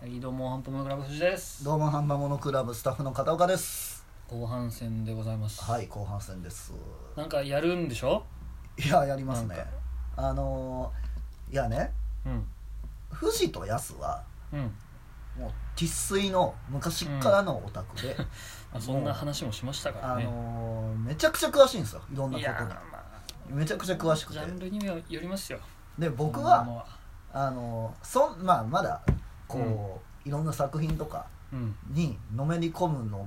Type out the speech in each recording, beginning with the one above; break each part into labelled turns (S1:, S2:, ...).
S1: はい、どうもハンパモノクラブ藤です。
S2: どうもハンバモノクラブスタッフの片岡です。
S1: 後半戦でございます。
S2: はい、後半戦です。
S1: なんかやるんでしょ？
S2: いや、やりますね。いやね、藤と安はもう生粋の昔からのオタクで、
S1: そんな話もしましたからね。
S2: めちゃくちゃ詳しいんですよ、いろんなことに。めちゃくちゃ詳しくて、
S1: ジャンルにもよりますよ。
S2: で僕はまだこう、いろんな作品とかにのめり込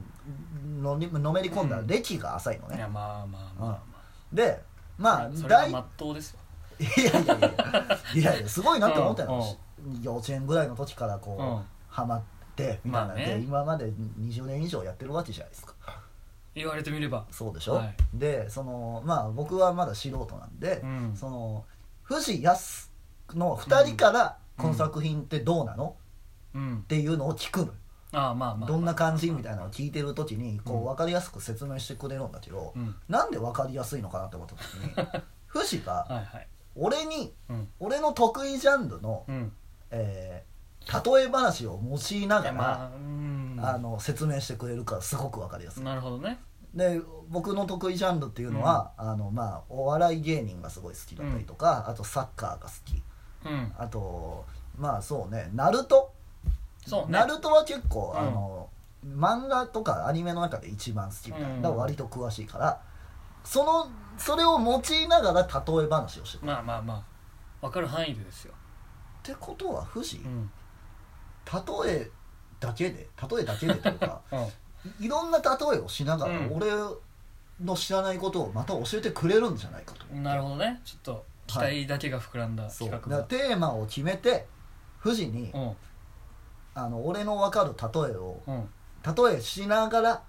S2: んだ歴が浅いのね。
S1: いや、まあ
S2: で、
S1: それがまっとうですよ。
S2: いやすごいなって思ったの。幼稚園ぐらいの時からこうハマってみたいなで、今まで20年以上やってるわけじゃないですか。
S1: 言われてみれば
S2: そうでしょ。で、僕はまだ素人なんで、その藤安の2人からこの作品ってどうなのっていうのを聞くの。どんな感じみたいなのを聞いてる時にこう分かりやすく説明してくれるんだけど、なんで分かりやすいのかなって思った時に藤が俺の得意ジャンルの例え話を用いながら説明してくれるからすごく分かりやすい。
S1: なるほどね。
S2: で、僕の得意ジャンルっていうのは、お笑い芸人がすごい好きだったりとか、あとサッカーが好き、あとそうね、ナルトは結構、漫画とかアニメの中で一番好きみたいな、だから割と詳しいから、それを用いながら例え話をしてくる。
S1: 分かる範囲でですよ。
S2: ってことは藤、例えだけでというかいろんな例えをしながら、俺の知らないことをまた教えてくれるんじゃないかと。
S1: なるほどね。ちょっと期待だけが膨らんだ企画
S2: だからテーマを決めて藤に、俺の分かる例えを、例えしながら、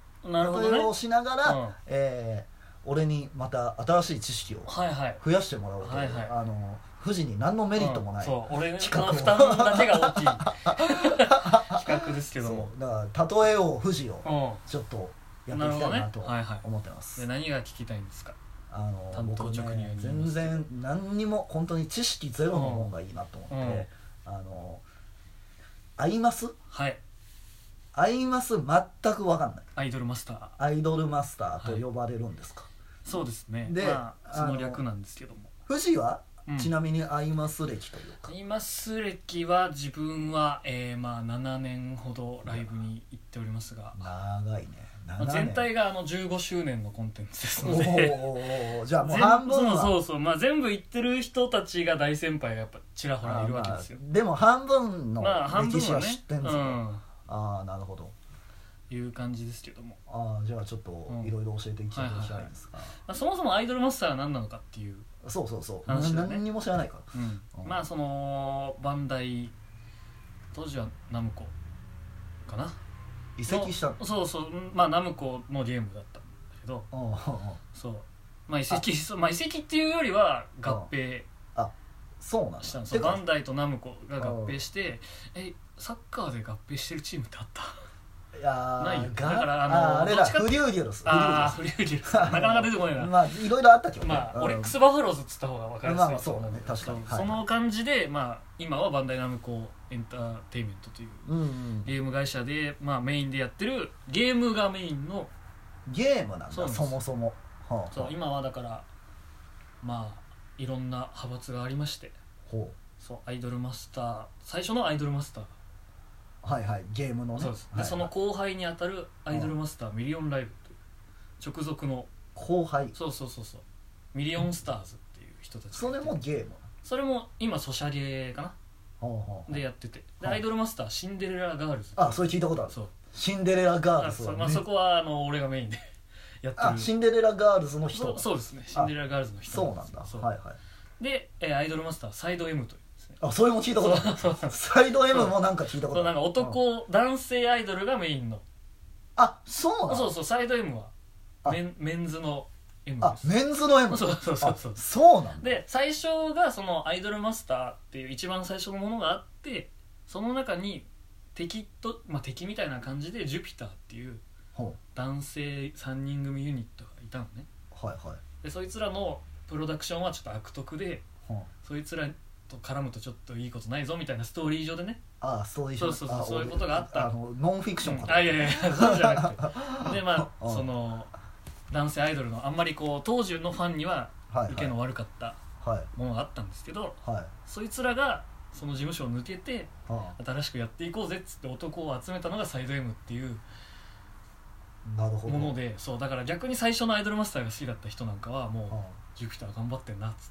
S2: 俺にまた新しい知識を増やしてもらおうという、藤に何のメリットもない、
S1: 俺の負担だけが大きい企画ですけども、
S2: だから例えを藤をちょっとやっていきたいなと思ってます。
S1: で、何が聞きたいんですか？
S2: 僕ね、全然何にも本当に知識ゼロの方がいいなと思って、アイマス全く分かんない。アイドルマスターと呼ばれるんですか？
S1: そうですね。で、その略なんですけども、
S2: 藤はちなみにアイマス歴というか、
S1: アイマス歴は自分は7年ほどライブに行っておりますが、
S2: 長いね。
S1: 全体が15周年のコンテンツですので、
S2: じゃあもう半分は
S1: 全部行ってる人たちが大先輩がやっぱちらほらいるわけですよ。
S2: でも半分の歴史は知ってんぞ。なるほど、
S1: いう感じですけども、
S2: じゃあちょっといろいろ教えていただきたいんですが、
S1: そもそもアイドルマスターは何なのかっていう何に
S2: も知らないから、
S1: そのバンダイ当時はナムコかな、
S2: 移籍した
S1: の。ナムコのゲームだったんだけど、移籍っていうよりは合併したんです。バンダイとナムコが合併して、サッカーで合併してるチームってあった？ないよ。だから
S2: あれだ、フリューギュルスな
S1: かなか出てこないな。
S2: いろいろあったけど、
S1: オレックスバファローズっつった方が分かりやすい。
S2: そうだね、確かに。
S1: その感じで、今はバンダイナムコエンターテインメントというゲーム会社で、メインでやってるゲームがメインの
S2: ゲームなんだ。そもそも
S1: 今はだからいろんな派閥がありまして、アイドルマスター、最初のアイドルマスター、
S2: ゲームのね。
S1: でその後輩にあたるアイドルマスターミリオンライブという直属の
S2: 後輩。
S1: ミリオンスターズっていう人たち。
S2: それもゲーム？
S1: それも今ソシャゲかなでやってて、でアイドルマスターシンデレラガールズ。
S2: それ聞いたことある。シンデレラガールズ。
S1: そこは俺がメインでやってる。
S2: シンデレラガールズの人。
S1: そうですね、シンデレラガールズの人。
S2: そうなんだ。
S1: でアイドルマスターサイド M というですね。
S2: それも聞いたことある。サイド M もなんか聞いたことある。
S1: 男性アイドルがメインの。
S2: そうなの？
S1: サイド M はメンズの M です。
S2: メンズの M。そうなんだ。
S1: で最初がそのアイドルマスターっていう一番最初のものがあって、その中に敵みたいな感じでジュピターっていう男性3人組ユニットがいたのね。でそいつらのプロダクションはちょっと悪徳で、そいつらとと絡むとちょっといいことないぞみたいなストーリー上でね、
S2: ストーリー上
S1: そういうことがあった。
S2: ノンフィクションか
S1: いやそうじゃなくてでその男性アイドルのあんまりこう当時のファンには受けの悪かったものがあったんですけど、そいつらがその事務所を抜けて新しくやっていこうぜっつって男を集めたのがサイド M っていうもので、そうだから逆に最初のアイドルマスターが好きだった人なんかはもうジュピター頑張ってんなっつって。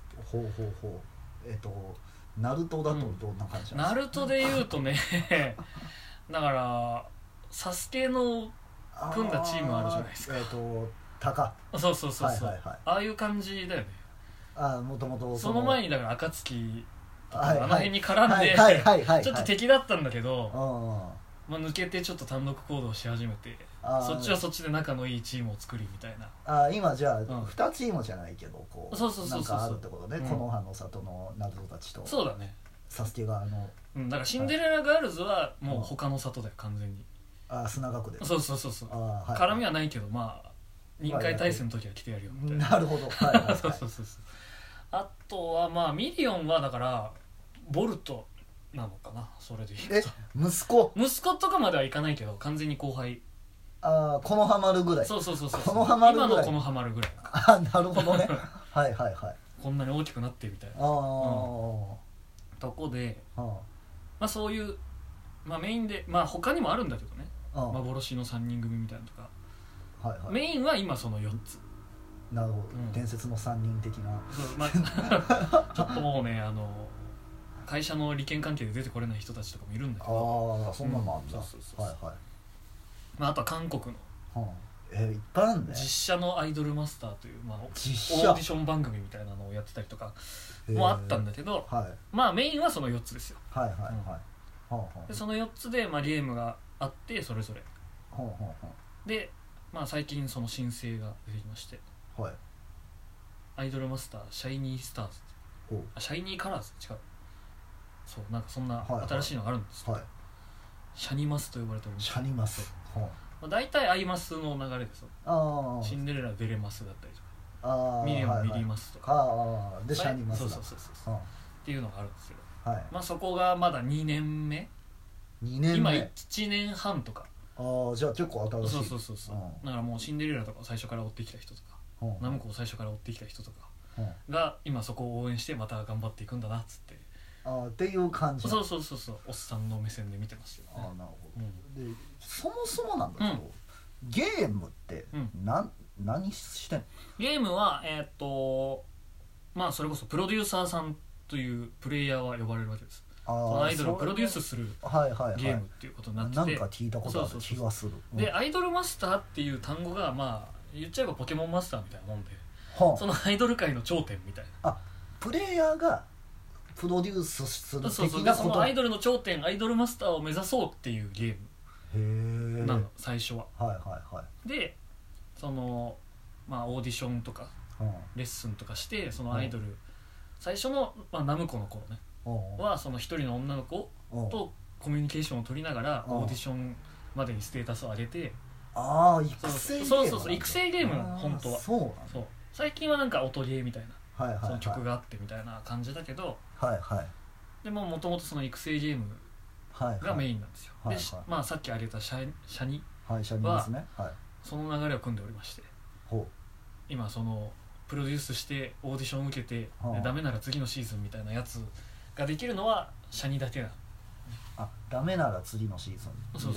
S2: ナルトだとどんな感じ
S1: なんですか？ナルトで言うとねだからサスケの組んだチームあるじゃないですか。
S2: タカ。
S1: そう、ああいう感じだよね。
S2: もともと
S1: その前にだから暁とかあの辺に絡んでちょっと敵だったんだけど、抜けてちょっと単独行動し始めて、そっちはそっちで仲のいいチームを作りみたいな。
S2: 今じゃあ2チームじゃないけどこうなんかあるってことね。この葉の里のナルトたちと
S1: そうだね、
S2: サスケ側の
S1: だからシンデレラガールズはもう他の里だよ完全に。
S2: 砂学で
S1: そう絡みはないけど臨海対戦の時は来てやるよみたいな。
S2: なるほど。そう
S1: あとはミリオンはだからボルトなのかな、それで言うと。
S2: 息子
S1: とかまではいかないけど完全に後輩。
S2: このハマるぐらい。
S1: そう
S2: このハマるぐらい。
S1: 今のこのハマるぐらい。
S2: なるほどね。はい
S1: こんなに大きくなってみたいなとこで、そういうメインで他にもあるんだけどね、幻の3人組みたいなとか、メインは今その4つ。
S2: なるほど、伝説の3人的な。
S1: ちょっともうね会社の利権関係で出てこれない人たちとかもいるんだけど。
S2: そんなのもあるんだ。
S1: あとは韓国の
S2: いっぱいあるんね。
S1: 実写のアイドルマスターというオーディション番組みたいなのをやってたりとかもあったんだけど、メインはその4つですよ。でその4つでゲームがあってそれぞれで、最近その申請が出てきまして、アイドルマスターシャイニースターズ、シャイニーカラーズ違う、そうなんかそんな新しいのがあるんですけど、シャニマスと呼ばれております。
S2: シャニマス。
S1: 大体アイマスの流れです。シンデレラデレマスだったりとか、ミリオンミリマスとか
S2: でシャニマス
S1: っていうのがあるんですけど、そこがまだ2年目今1年半とか。
S2: じゃあ結構新しい。
S1: そうだからもうシンデレラとか最初から追ってきた人とか、ナムコを最初から追ってきた人とかが今そこを応援してまた頑張っていくんだなっつって
S2: っていう感じ。
S1: そうおっさんの目線で見てますよ。
S2: なるほど。でそもそもなんだけど、ゲームって何してんの？
S1: ゲームはそれこそプロデューサーさんというプレイヤーは呼ばれるわけです。そのアイドルをプロデュースするゲームっていうことになってて、
S2: なんか聞いたことある気がする。
S1: でアイドルマスターっていう単語が言っちゃえばポケモンマスターみたいなもんで、そのアイドル界の頂点みたいな。
S2: プレイヤーがプロデュースする的なこと。
S1: そのアイドルの頂点アイドルマスターを目指そうっていうゲームなの最初は。でそのオーディションとかレッスンとかしてそのアイドル最初のナムコの頃ねはその一人の女の子とコミュニケーションを取りながらオーディションまでにステータスを上げて。
S2: 育成ゲーム。
S1: そう育成ゲームの本当は。そう最近はなんか音ゲーみたいなその曲があってみたいな感じだけど、でももともとその育成ゲームがメインなんですよ。でさっき挙げたシャニはその流れを組んでおりまして、今そのプロデュースしてオーディションを受けてダメなら次のシーズンみたいなやつができるのはシャニだけなの。
S2: ダメなら次のシーズン。
S1: そう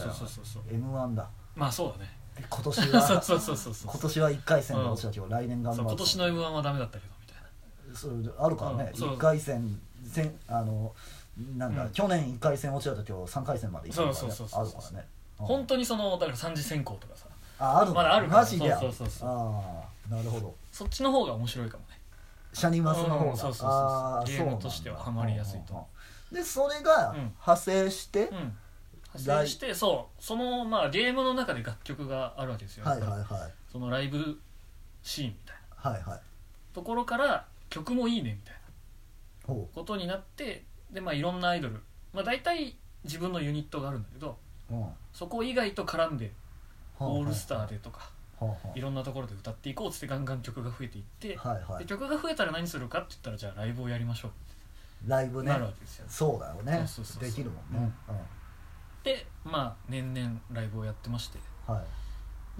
S2: M1 だ。
S1: そうだね。
S2: 今年は
S1: 今
S2: 年は1回戦で落ちたけど来年頑張って。
S1: 今年の M1 はダメだったけどみたいな。
S2: それあるからね。1回戦なんだ去年1回戦落ちた時は3回戦まで行ったからね。あるからね。
S1: 本当にだから3次選考とかさ
S2: ある
S1: まだあるから。
S2: マジで。なるほど。
S1: そっちの方が面白いかもね。
S2: シャニマスの方が
S1: ゲームとしてはハマりやすいと。
S2: でそれが派生して
S1: そのゲームの中で楽曲があるわけですよ。そのライブシーンみたいなところから曲もいいねみたいなことになって、でいろんなアイドル大体自分のユニットがあるんだけど、そこ以外と絡んでオールスターでとかいろんなところで歌っていこうっつってガンガン曲が増えていって、で曲が増えたら何するかって言ったらじゃあライブをやりましょう。
S2: ライブね
S1: なるわけですよ。
S2: そうだよね。
S1: そう
S2: できるもんね、
S1: でまあ年々ライブをやってまして、
S2: はい、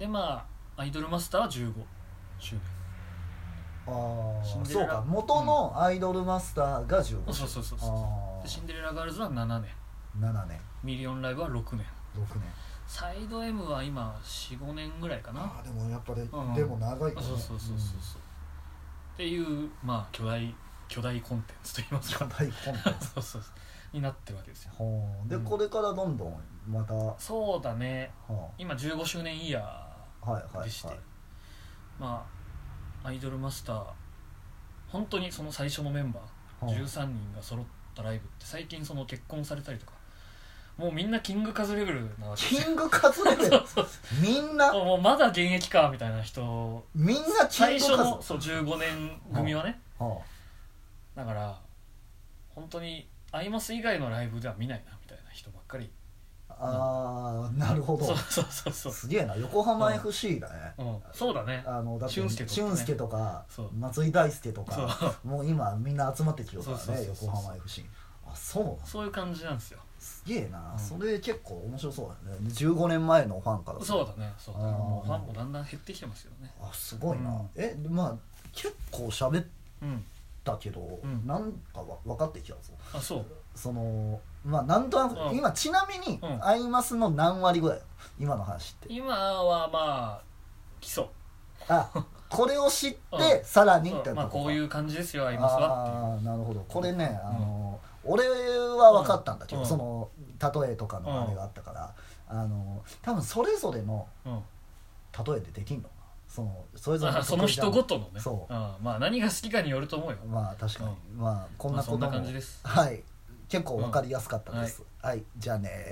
S1: でまあアイドルマスターは15周年。
S2: ああそうか、元のアイドルマスターが15周年、
S1: そうでシンデレラガールズは7年、ミリオンライブは6年、サイド M は今 4,5 年ぐらいかな。
S2: でもやっぱり、でも長いからね。
S1: そうっていうまあ巨大コンテンツといいますか、
S2: 巨大コンテンツ
S1: そうになってるわけですよ。
S2: で、これからどんどんまた
S1: そうだね、今15周年イヤーでして、まあアイドルマスター本当にその最初のメンバー13人が揃ったライブって最近その結婚されたりとか、もうみんなキングカズレベルなわけですよ。
S2: キングカズレベルみんな
S1: もうまだ現役かみたいな人、
S2: みんなキングカズ、
S1: 最初のそう15年組はね、だから本当にアイマス以外のライブでは見ないなみたいな人ばっかり。
S2: ああ、なるほど。
S1: そう
S2: すげえな、横浜 FC だね。
S1: そうだね。
S2: だって俊介とか松井大輔とかもう今みんな集まってきてるからね、横浜 FC。あ、そう
S1: いう感じなんですよ。
S2: すげえな、それ結構面白そうだね。15年前のファンから。
S1: そうだね。もうファンもだんだん減ってきてますよね。
S2: あ、すごいな。まあ結構喋ったけど、なんか分かってきたぞ。
S1: あ、そう。
S2: そのまあなんとなく今ちなみにアイマスの何割ぐらい今の話って。
S1: 今はまあ基礎。
S2: あ、これを知ってさらにって
S1: まあこういう感じですよアイマスはっていう。
S2: ああ、なるほど。これね、俺は分かったんだけど、その例えとかのあれがあったから、多分それぞれの例えでできんのかな、それぞれの
S1: その人ごとのね。
S2: そう、
S1: まあ何が好きかによると思うよ。
S2: まあ確かに、まあこんなことも、
S1: そんな感じです。
S2: はい、結構分かりやすかったです。はい、じゃあね。